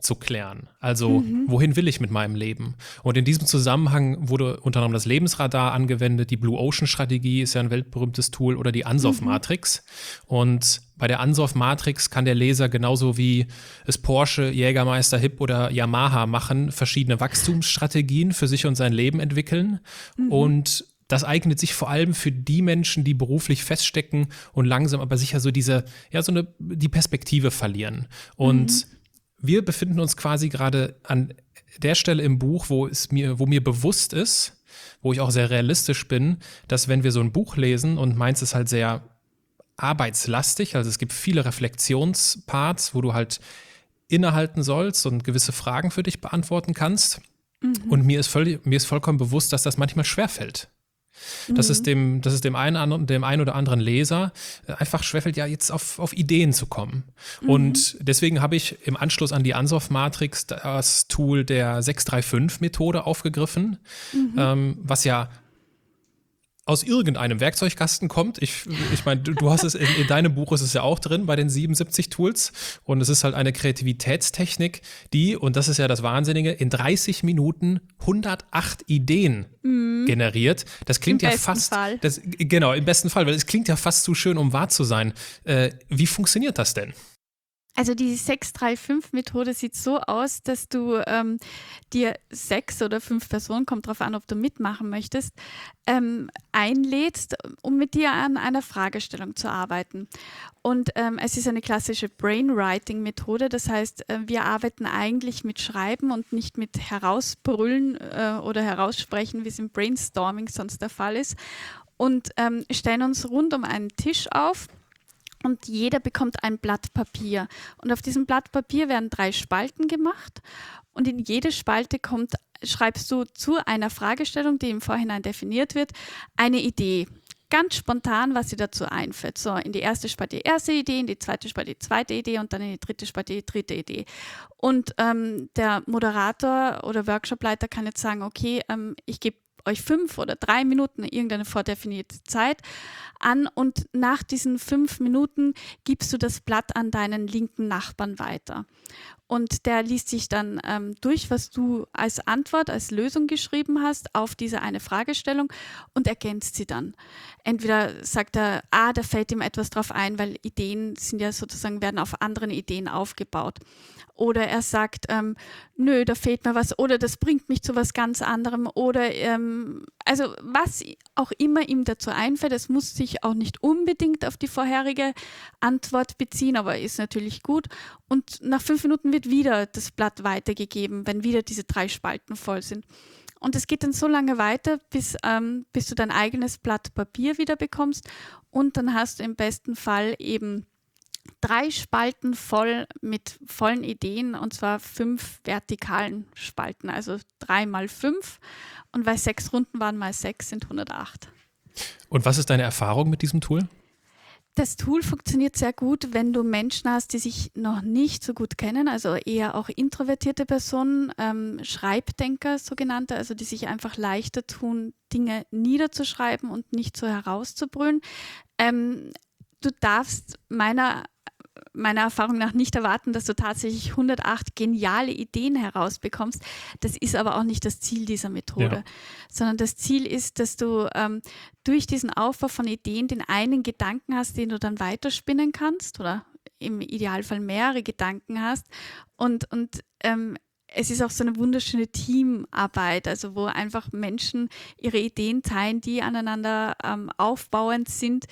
zu klären. Also, Mhm. wohin will ich mit meinem Leben? Und in diesem Zusammenhang wurde unter anderem das Lebensradar angewendet, die Blue Ocean Strategie ist ja ein weltberühmtes Tool oder die Ansoff-Matrix. Und bei der Ansoff-Matrix kann der Leser genauso wie es Porsche, Jägermeister, Hip oder Yamaha machen, verschiedene Wachstumsstrategien für sich und sein Leben entwickeln. Mhm. Und das eignet sich vor allem für die Menschen, die beruflich feststecken und langsam aber sicher so diese, ja, so eine, die Perspektive verlieren. Und Mhm. wir befinden uns quasi gerade an der Stelle im Buch, wo es mir, wo mir bewusst ist, wo ich auch sehr realistisch bin, dass wenn wir so ein Buch lesen und meins ist halt sehr arbeitslastig, also es gibt viele Reflexionsparts, wo du halt innehalten sollst und gewisse Fragen für dich beantworten kannst. Mhm. Und mir ist, voll, mir ist vollkommen bewusst, dass das manchmal schwerfällt. Dass es dem, dass es dem einen, dem einen oder anderen Leser einfach schwerfällt, ja jetzt auf, auf Ideen zu kommen. Mhm. Und deswegen habe ich im Anschluss an die Ansoff-Matrix das Tool der sechs drei fünf Methode aufgegriffen, Mhm. ähm, was ja aus irgendeinem Werkzeugkasten kommt. Ich, ich meine, du, du hast es, in, in deinem Buch ist es ja auch drin bei den siebenundsiebzig Tools und es ist halt eine Kreativitätstechnik, die, und das ist ja das Wahnsinnige, in dreißig Minuten hundertacht Ideen Mhm. generiert. Das klingt Im ja besten fast, Fall. Das, genau, im besten Fall, weil es klingt ja fast zu schön, um wahr zu sein. Äh, wie funktioniert das denn? Also die sechs drei fünf Methode sieht so aus, dass du ähm, dir sechs oder fünf Personen, kommt drauf an, ob du mitmachen möchtest, ähm, einlädst, um mit dir an einer Fragestellung zu arbeiten. Und ähm, es ist eine klassische Brainwriting-Methode, das heißt, äh, wir arbeiten eigentlich mit Schreiben und nicht mit Herausbrüllen äh, oder Heraussprechen, wie es im Brainstorming sonst der Fall ist. Und ähm, stellen uns rund um einen Tisch auf. Und jeder bekommt ein Blatt Papier. Und auf diesem Blatt Papier werden drei Spalten gemacht. Und in jede Spalte kommt, schreibst du zu einer Fragestellung, die im Vorhinein definiert wird, eine Idee. Ganz spontan, was dir dazu einfällt. So, in die erste Spalte die erste Idee, in die zweite Spalte die zweite Idee und dann in die dritte Spalte die dritte Idee. Und ähm, der Moderator oder Workshopleiter kann jetzt sagen, okay, ähm, ich gebe euch fünf oder drei Minuten, irgendeine vordefinierte Zeit an und nach diesen fünf Minuten gibst du das Blatt an deinen linken Nachbarn weiter. Und der liest sich dann ähm, durch, was du als Antwort, als Lösung geschrieben hast auf diese eine Fragestellung und ergänzt sie dann. Entweder sagt er, ah, da fällt ihm etwas drauf ein, weil Ideen sind ja sozusagen, werden auf anderen Ideen aufgebaut. Oder er sagt, ähm, nö, da fehlt mir was oder das bringt mich zu was ganz anderem oder ähm, also was auch immer ihm dazu einfällt, es muss sich auch nicht unbedingt auf die vorherige Antwort beziehen, aber ist natürlich gut. Und nach fünf Minuten wird wieder das Blatt weitergegeben, wenn wieder diese drei Spalten voll sind. Und es geht dann so lange weiter, bis, ähm, bis du dein eigenes Blatt Papier wieder bekommst und dann hast du im besten Fall eben drei Spalten voll mit vollen Ideen und zwar fünf vertikalen Spalten, also drei mal fünf und weil sechs Runden waren mal sechs sind hundertacht. Und was ist deine Erfahrung mit diesem Tool? Das Tool funktioniert sehr gut, wenn du Menschen hast, die sich noch nicht so gut kennen, also eher auch introvertierte Personen, ähm, Schreibdenker sogenannte, also die sich einfach leichter tun, Dinge niederzuschreiben und nicht so herauszubrüllen. Ähm, du darfst meiner meiner Erfahrung nach nicht erwarten, dass du tatsächlich hundertacht geniale Ideen herausbekommst. Das ist aber auch nicht das Ziel dieser Methode, Ja. sondern das Ziel ist, dass du ähm, durch diesen Aufbau von Ideen den einen Gedanken hast, den du dann weiterspinnen kannst oder im Idealfall mehrere Gedanken hast und, und ähm, es ist auch so eine wunderschöne Teamarbeit, also wo einfach Menschen ihre Ideen teilen, die aneinander ähm, aufbauend sind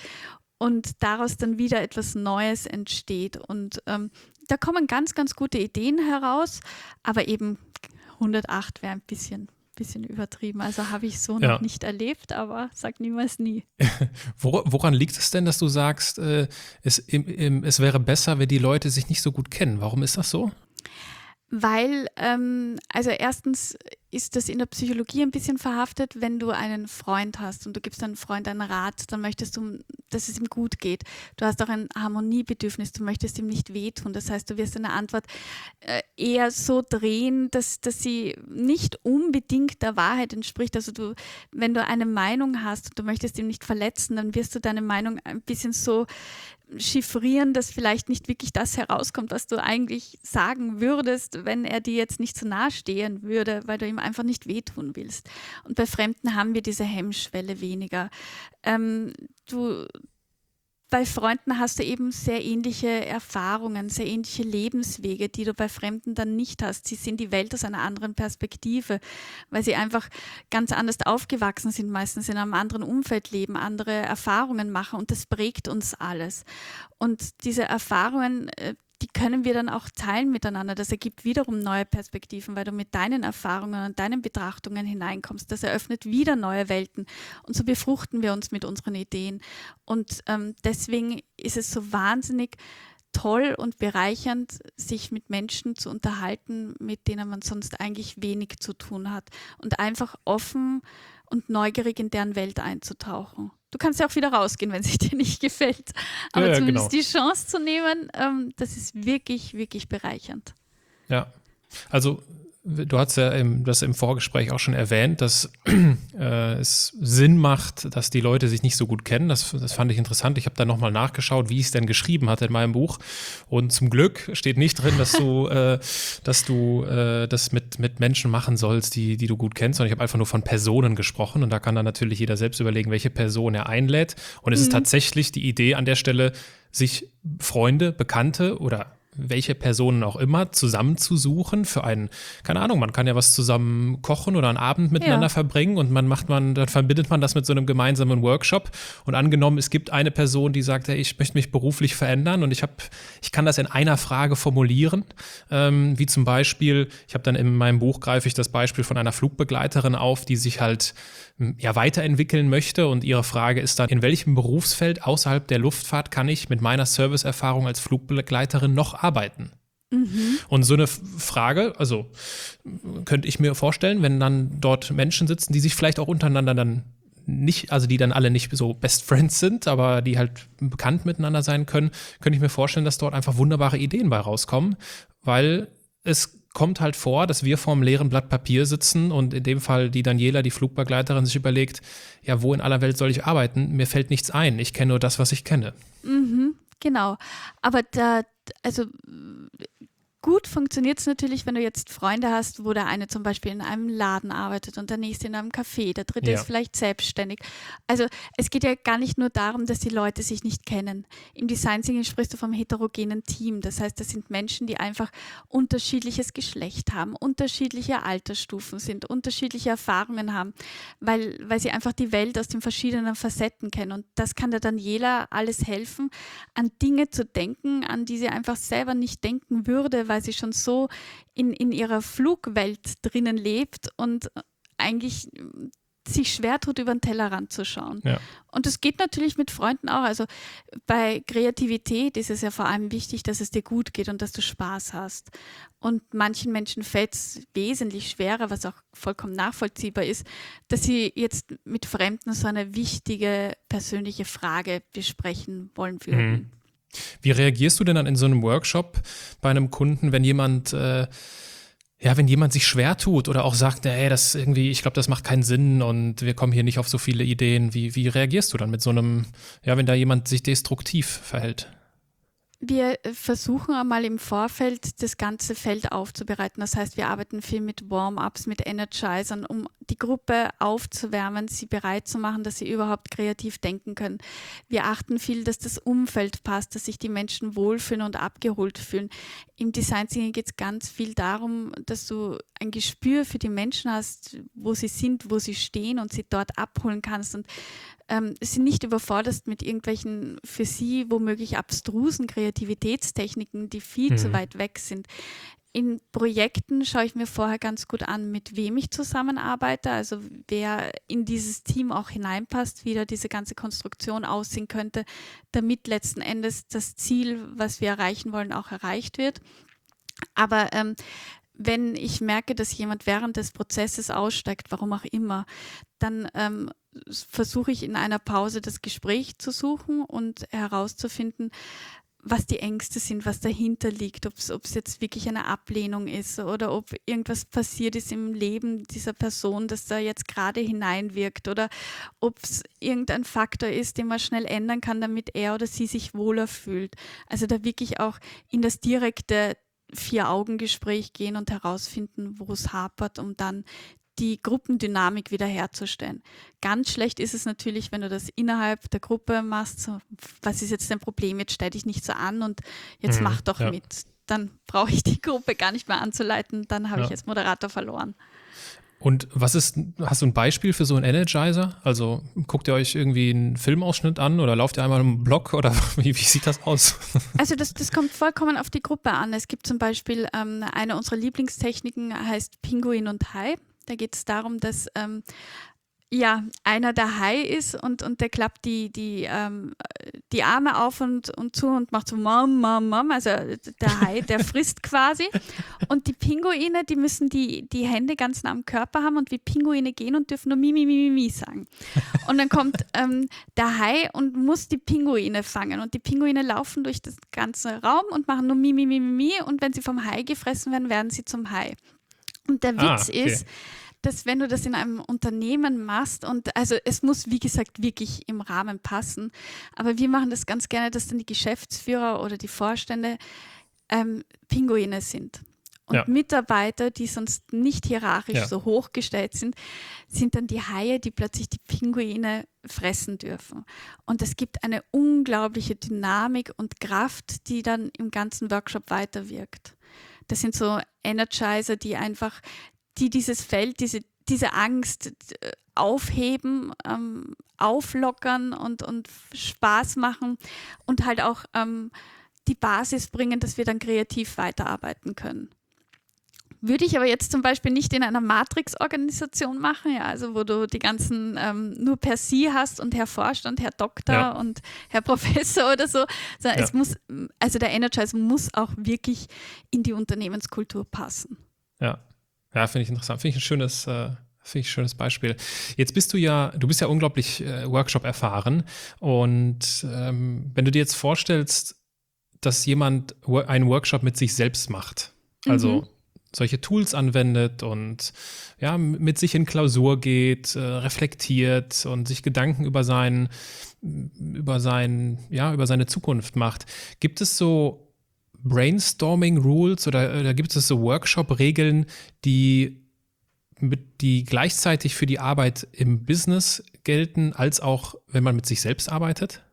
und daraus dann wieder etwas Neues entsteht. Und ähm, da kommen ganz, ganz gute Ideen heraus, aber eben hundertacht wäre ein bisschen, bisschen übertrieben. Also habe ich so Ja. noch nicht erlebt, aber sag niemals nie. Wor- Woran liegt es denn, dass du sagst, äh, es, im, im, es wäre besser, wenn die Leute sich nicht so gut kennen? Warum ist das so? Weil, ähm, also erstens ist das in der Psychologie ein bisschen verhaftet, wenn du einen Freund hast und du gibst deinem Freund einen Rat, dann möchtest du, dass es ihm gut geht. Du hast auch ein Harmoniebedürfnis, du möchtest ihm nicht wehtun. Das heißt, du wirst deine Antwort äh, eher so drehen, dass, dass sie nicht unbedingt der Wahrheit entspricht. Also du, wenn du eine Meinung hast und du möchtest ihn nicht verletzen, dann wirst du deine Meinung ein bisschen so chiffrieren, dass vielleicht nicht wirklich das herauskommt, was du eigentlich sagen würdest, wenn er dir jetzt nicht so nahe stehen würde, weil du ihm einfach nicht wehtun willst. Und bei Fremden haben wir diese Hemmschwelle weniger. Ähm, du Bei Freunden hast du eben sehr ähnliche Erfahrungen, sehr ähnliche Lebenswege, die du bei Fremden dann nicht hast. Sie sehen die Welt aus einer anderen Perspektive, weil sie einfach ganz anders aufgewachsen sind, meistens in einem anderen Umfeld leben, andere Erfahrungen machen und das prägt uns alles. Und diese Erfahrungen, äh, die können wir dann auch teilen miteinander. Das ergibt wiederum neue Perspektiven, weil du mit deinen Erfahrungen und deinen Betrachtungen hineinkommst. Das eröffnet wieder neue Welten. Und so befruchten wir uns mit unseren Ideen. Und ähm, deswegen ist es so wahnsinnig toll und bereichernd, sich mit Menschen zu unterhalten, mit denen man sonst eigentlich wenig zu tun hat. Und einfach offen und neugierig in deren Welt einzutauchen. Du kannst ja auch wieder rausgehen, wenn es dir nicht gefällt. Aber ja, ja, zumindest genau. die Chance zu nehmen, ähm, das ist wirklich, wirklich bereichernd. Ja, also du hast ja im, das im Vorgespräch auch schon erwähnt, dass äh, es Sinn macht, dass die Leute sich nicht so gut kennen. Das, das fand ich interessant. Ich habe dann nochmal nachgeschaut, wie ich es denn geschrieben hatte in meinem Buch. Und zum Glück steht nicht drin, dass du, äh, dass du äh, das mit, mit Menschen machen sollst, die, die du gut kennst, sondern ich habe einfach nur von Personen gesprochen. Und da kann dann natürlich jeder selbst überlegen, welche Person er einlädt. Und es Mhm. ist tatsächlich die Idee an der Stelle, sich Freunde, Bekannte oder welche Personen auch immer zusammenzusuchen für einen, keine Ahnung, man kann ja was zusammen kochen oder einen Abend miteinander Ja. verbringen und man macht man, dann verbindet man das mit so einem gemeinsamen Workshop und angenommen, es gibt eine Person, die sagt, hey, ich möchte mich beruflich verändern und ich habe, ich kann das in einer Frage formulieren, ähm, wie zum Beispiel, ich habe dann in meinem Buch greife ich das Beispiel von einer Flugbegleiterin auf, die sich halt ja weiterentwickeln möchte und ihre Frage ist dann, in welchem Berufsfeld außerhalb der Luftfahrt kann ich mit meiner Serviceerfahrung als Flugbegleiterin noch arbeiten? Mhm. Und so eine F- Frage, also könnte ich mir vorstellen, wenn dann dort Menschen sitzen, die sich vielleicht auch untereinander dann nicht, also die dann alle nicht so Best Friends sind, aber die halt bekannt miteinander sein können, könnte ich mir vorstellen, dass dort einfach wunderbare Ideen bei rauskommen, weil es kommt halt vor, dass wir vor einem leeren Blatt Papier sitzen und in dem Fall die Daniela, die Flugbegleiterin, sich überlegt, ja, wo in aller Welt soll ich arbeiten? Mir fällt nichts ein. Ich kenne nur das, was ich kenne. Mhm, genau. Aber da, also gut funktioniert es natürlich, wenn du jetzt Freunde hast, wo der eine zum Beispiel in einem Laden arbeitet und der nächste in einem Café, der dritte Ja. ist vielleicht selbstständig. Also es geht ja gar nicht nur darum, dass die Leute sich nicht kennen. Im Design Thinking sprichst du vom heterogenen Team. Das heißt, das sind Menschen, die einfach unterschiedliches Geschlecht haben, unterschiedliche Altersstufen sind, unterschiedliche Erfahrungen haben, weil, weil sie einfach die Welt aus den verschiedenen Facetten kennen. Und das kann der Daniela alles helfen, an Dinge zu denken, an die sie einfach selber nicht denken würde, weil sie schon so in, in ihrer Flugwelt drinnen lebt und eigentlich sich schwer tut, über den Tellerrand zu schauen. Ja. Und das geht natürlich mit Freunden auch. Also bei Kreativität ist es ja vor allem wichtig, dass es dir gut geht und dass du Spaß hast. Und manchen Menschen fällt es wesentlich schwerer, was auch vollkommen nachvollziehbar ist, dass sie jetzt mit Fremden so eine wichtige persönliche Frage besprechen wollen würden. Mhm. Wie reagierst du denn dann in so einem Workshop bei einem Kunden, wenn jemand, äh, ja, wenn jemand sich schwer tut oder auch sagt, ey, das irgendwie, ich glaube, das macht keinen Sinn und wir kommen hier nicht auf so viele Ideen. Wie, wie reagierst du dann mit so einem, ja, wenn da jemand sich destruktiv verhält? Wir versuchen einmal im Vorfeld das ganze Feld aufzubereiten. Das heißt, wir arbeiten viel mit Warm-ups, mit Energizern, um die Gruppe aufzuwärmen, sie bereit zu machen, dass sie überhaupt kreativ denken können. Wir achten viel, dass das Umfeld passt, dass sich die Menschen wohlfühlen und abgeholt fühlen. Im Design Thinking geht es ganz viel darum, dass du ein Gespür für die Menschen hast, wo sie sind, wo sie stehen und sie dort abholen kannst und ähm, sie nicht überforderst mit irgendwelchen für sie womöglich abstrusen Kreativitätstechniken, die viel Mhm. zu weit weg sind. In Projekten schaue ich mir vorher ganz gut an, mit wem ich zusammenarbeite, also wer in dieses Team auch hineinpasst, wie da diese ganze Konstruktion aussehen könnte, damit letzten Endes das Ziel, was wir erreichen wollen, auch erreicht wird. Aber ähm, wenn ich merke, dass jemand während des Prozesses aussteigt, warum auch immer, dann ähm, versuche ich in einer Pause das Gespräch zu suchen und herauszufinden, was die Ängste sind, was dahinter liegt, ob es jetzt wirklich eine Ablehnung ist oder ob irgendwas passiert ist im Leben dieser Person, das da jetzt gerade hineinwirkt oder ob es irgendein Faktor ist, den man schnell ändern kann, damit er oder sie sich wohler fühlt. Also da wirklich auch in das direkte Vier-Augen-Gespräch gehen und herausfinden, wo es hapert, um dann die Gruppendynamik wiederherzustellen. Ganz schlecht ist es natürlich, wenn du das innerhalb der Gruppe machst. So, was ist jetzt dein Problem? Jetzt stell dich nicht so an und jetzt Mhm, mach doch ja. mit. Dann brauche ich die Gruppe gar nicht mehr anzuleiten. Dann habe Ja. ich als Moderator verloren. Und was ist, hast du ein Beispiel für so einen Energizer? Also guckt ihr euch irgendwie einen Filmausschnitt an oder lauft ihr einmal im Blog oder wie, wie sieht das aus? Also das, das kommt vollkommen auf die Gruppe an. Es gibt zum Beispiel ähm, eine unserer Lieblingstechniken, heißt Pinguin und Hai. Da geht es darum, dass ähm, ja, einer der Hai ist und, und der klappt die, die, ähm, die Arme auf und, und zu und macht so Mom, Mom, Mom. Also der Hai, der frisst quasi. Und die Pinguine, die müssen die, die Hände ganz nah am Körper haben und wie Pinguine gehen und dürfen nur Mi, Mi, Mi, Mi, Mi sagen. Und dann kommt ähm, der Hai und muss die Pinguine fangen. Und die Pinguine laufen durch das ganze Raum und machen nur Mi, Mi, Mi, Mi, Mi. Und wenn sie vom Hai gefressen werden, werden sie zum Hai. Und der Ah, Witz okay. ist, dass wenn du das in einem Unternehmen machst und also es muss, wie gesagt, wirklich im Rahmen passen, aber wir machen das ganz gerne, dass dann die Geschäftsführer oder die Vorstände ähm, Pinguine sind. Und Ja. Mitarbeiter, die sonst nicht hierarchisch Ja. so hochgestellt sind, sind dann die Haie, die plötzlich die Pinguine fressen dürfen. Und es gibt eine unglaubliche Dynamik und Kraft, die dann im ganzen Workshop weiterwirkt. Das sind so Energizer, die einfach, die dieses Feld, diese, diese Angst äh, aufheben, ähm, auflockern und, und Spaß machen und halt auch ähm, die Basis bringen, dass wir dann kreativ weiterarbeiten können. Würde ich aber jetzt zum Beispiel nicht in einer Matrix-Organisation machen, ja, also wo du die ganzen ähm, nur per Sie hast und Herr Vorstand, Herr Doktor Ja. und Herr Professor oder so, sondern Ja. es muss, also der Energizer muss auch wirklich in die Unternehmenskultur passen. Ja, ja, finde ich interessant. Finde ich ein schönes, äh, finde ich ein schönes Beispiel. Jetzt bist du ja, du bist ja unglaublich äh, Workshop erfahren und ähm, wenn du dir jetzt vorstellst, dass jemand wo- einen Workshop mit sich selbst macht, also Mhm. solche Tools anwendet und ja, m- mit sich in Klausur geht, äh, reflektiert und sich Gedanken über sein, über sein, ja, über seine Zukunft macht. Gibt es so Brainstorming-Rules oder, oder gibt es so Workshop-Regeln, die, mit, die gleichzeitig für die Arbeit im Business gelten, als auch wenn man mit sich selbst arbeitet?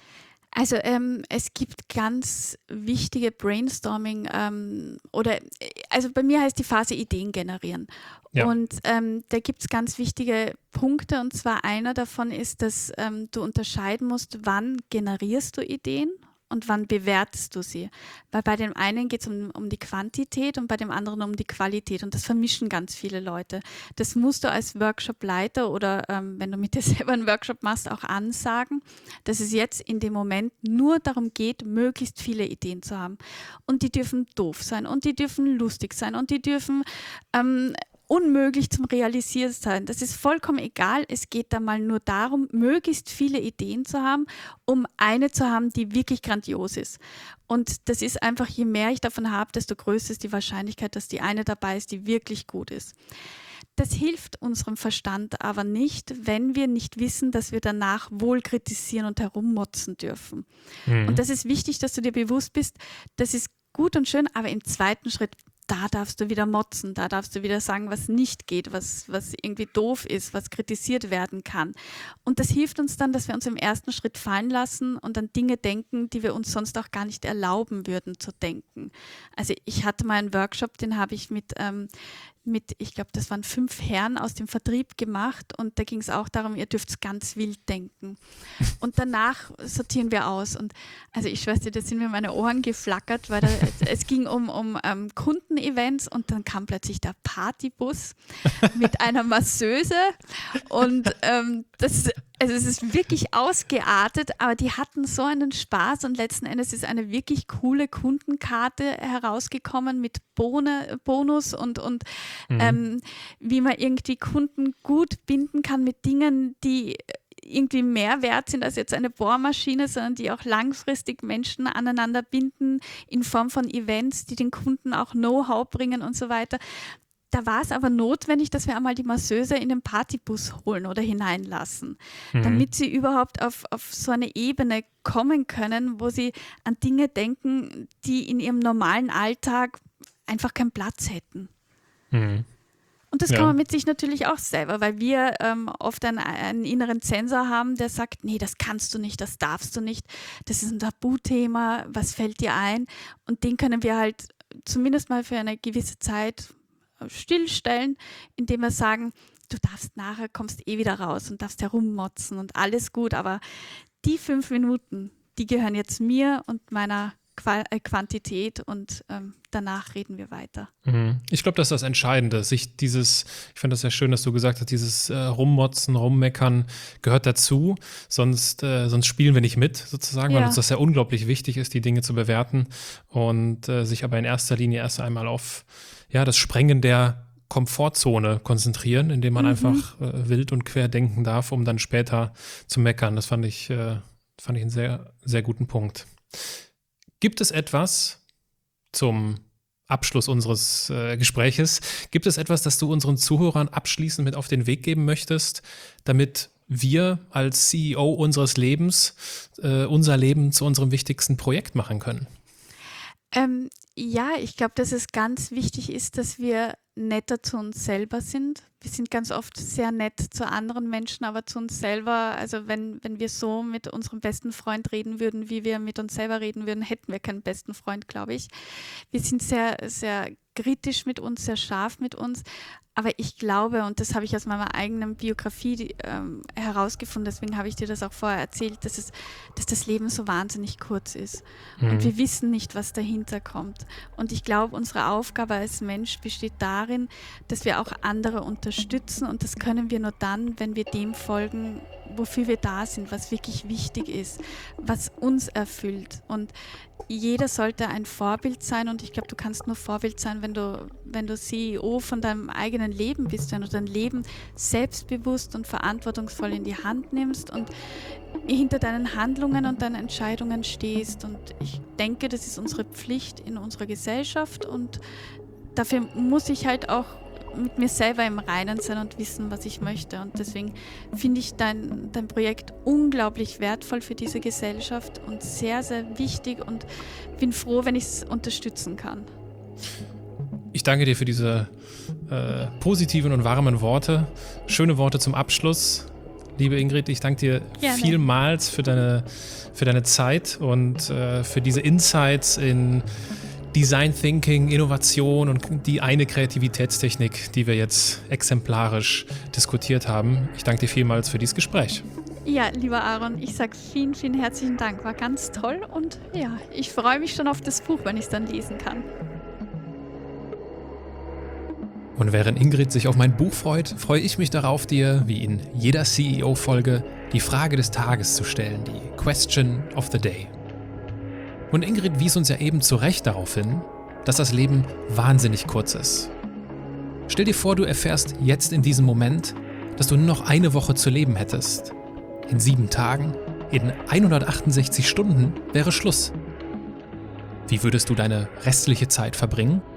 Also ähm, es gibt ganz wichtige Brainstorming ähm, oder äh, also bei mir heißt die Phase Ideen generieren. Ja. Und ähm, da gibt es ganz wichtige Punkte und zwar einer davon ist, dass ähm, du unterscheiden musst, wann generierst du Ideen und wann bewertest du sie. Weil bei dem einen geht es um, um die Quantität und bei dem anderen um die Qualität und das vermischen ganz viele Leute. Das musst du als Workshopleiter oder ähm, wenn du mit dir selber einen Workshop machst, auch ansagen, dass es jetzt in dem Moment nur darum geht, möglichst viele Ideen zu haben. Und die dürfen doof sein und die dürfen lustig sein und die dürfen ähm, unmöglich zum Realisieren sein. Das ist vollkommen egal. Es geht da mal nur darum, möglichst viele Ideen zu haben, um eine zu haben, die wirklich grandios ist. Und das ist einfach, je mehr ich davon habe, desto größer ist die Wahrscheinlichkeit, dass die eine dabei ist, die wirklich gut ist. Das hilft unserem Verstand aber nicht, wenn wir nicht wissen, dass wir danach wohl kritisieren und herummotzen dürfen. Mhm. Und das ist wichtig, dass du dir bewusst bist, das ist gut und schön, aber im zweiten Schritt, da darfst du wieder motzen, da darfst du wieder sagen, was nicht geht, was, was irgendwie doof ist, was kritisiert werden kann. Und das hilft uns dann, dass wir uns im ersten Schritt fallen lassen und an Dinge denken, die wir uns sonst auch gar nicht erlauben würden zu denken. Also ich hatte mal einen Workshop, den habe ich mit, ähm, mit ich glaube, das waren fünf Herren aus dem Vertrieb gemacht und da ging es auch darum, ihr dürft ganz wild denken. Und danach sortieren wir aus. Und also ich schwör's dir, da sind mir meine Ohren geflackert, weil da, es ging um, um ähm, Kundenevents und dann kam plötzlich der Partybus mit einer Masseuse und ähm, das, also es ist wirklich ausgeartet, aber die hatten so einen Spaß und letzten Endes ist eine wirklich coole Kundenkarte herausgekommen mit Bone, Bonus und, und Mhm. ähm, wie man irgendwie Kunden gut binden kann mit Dingen, die irgendwie mehr wert sind als jetzt eine Bohrmaschine, sondern die auch langfristig Menschen aneinander binden in Form von Events, die den Kunden auch Know-how bringen und so weiter. Da war es aber notwendig, dass wir einmal die Masseuse in den Partybus holen oder hineinlassen, mhm. damit sie überhaupt auf, auf so eine Ebene kommen können, wo sie an Dinge denken, die in ihrem normalen Alltag einfach keinen Platz hätten. Mhm. Und das ja. kann man mit sich natürlich auch selber, weil wir ähm, oft einen, einen inneren Zensor haben, der sagt, nee, das kannst du nicht, das darfst du nicht, das ist ein Tabuthema, was fällt dir ein? Und den können wir halt zumindest mal für eine gewisse Zeit stillstellen, indem wir sagen, du darfst nachher, kommst eh wieder raus und darfst herummotzen und alles gut, aber die fünf Minuten, die gehören jetzt mir und meiner Qua- äh, Quantität und ähm, danach reden wir weiter. Ich glaube, das ist das Entscheidende, sich dieses, ich finde das sehr schön, dass du gesagt hast, dieses äh, Rummotzen, Rummeckern gehört dazu, sonst, äh, sonst spielen wir nicht mit sozusagen, ja. weil uns das ja unglaublich wichtig ist, die Dinge zu bewerten und äh, sich aber in erster Linie erst einmal auf ja, das Sprengen der Komfortzone konzentrieren, indem man mhm. einfach äh, wild und quer denken darf, um dann später zu meckern. Das fand ich, äh, fand ich einen sehr, sehr guten Punkt. Gibt es etwas zum Abschluss unseres äh, Gespräches, gibt es etwas, das du unseren Zuhörern abschließend mit auf den Weg geben möchtest, damit wir als C E O unseres Lebens äh, unser Leben zu unserem wichtigsten Projekt machen können? Ähm, ja, ich glaube, dass es ganz wichtig ist, dass wir netter zu uns selber sind. Wir sind ganz oft sehr nett zu anderen Menschen, aber zu uns selber, also wenn, wenn wir so mit unserem besten Freund reden würden, wie wir mit uns selber reden würden, hätten wir keinen besten Freund, glaube ich. Wir sind sehr, sehr kritisch mit uns, sehr scharf mit uns. Aber ich glaube, und das habe ich aus meiner eigenen Biografie ähm, herausgefunden, deswegen habe ich dir das auch vorher erzählt, dass, es, dass das Leben so wahnsinnig kurz ist. Mhm. Und wir wissen nicht, was dahinter kommt. Und ich glaube, unsere Aufgabe als Mensch besteht darin, dass wir auch andere unterstützen. Und das können wir nur dann, wenn wir dem folgen, wofür wir da sind, was wirklich wichtig ist, was uns erfüllt. Und jeder sollte ein Vorbild sein und ich glaube, du kannst nur Vorbild sein, wenn du, wenn du C E O von deinem eigenen Leben bist, wenn du dein Leben selbstbewusst und verantwortungsvoll in die Hand nimmst und hinter deinen Handlungen und deinen Entscheidungen stehst. Und ich denke, das ist unsere Pflicht in unserer Gesellschaft und dafür muss ich halt auch mit mir selber im Reinen sein und wissen, was ich möchte. Und deswegen finde ich dein, dein Projekt unglaublich wertvoll für diese Gesellschaft und sehr, sehr wichtig und bin froh, wenn ich es unterstützen kann. Ich danke dir für diese äh, positiven und warmen Worte. Schöne Worte zum Abschluss. Liebe Ingrid, ich danke dir Gerne. vielmals für deine, für deine Zeit und äh, für diese Insights in Design Thinking, Innovation und die eine Kreativitätstechnik, die wir jetzt exemplarisch diskutiert haben. Ich danke dir vielmals für dieses Gespräch. Ja, lieber Aaron, ich sage vielen, vielen herzlichen Dank. War ganz toll und ja, ich freue mich schon auf das Buch, wenn ich es dann lesen kann. Und während Ingrid sich auf mein Buch freut, freue ich mich darauf, dir, wie in jeder C E O-Folge, die Frage des Tages zu stellen, die Question of the Day. Und Ingrid wies uns ja eben zu Recht darauf hin, dass das Leben wahnsinnig kurz ist. Stell dir vor, du erfährst jetzt in diesem Moment, dass du nur noch eine Woche zu leben hättest. In sieben Tagen, in hundertachtundsechzig Stunden wäre Schluss. Wie würdest du deine restliche Zeit verbringen?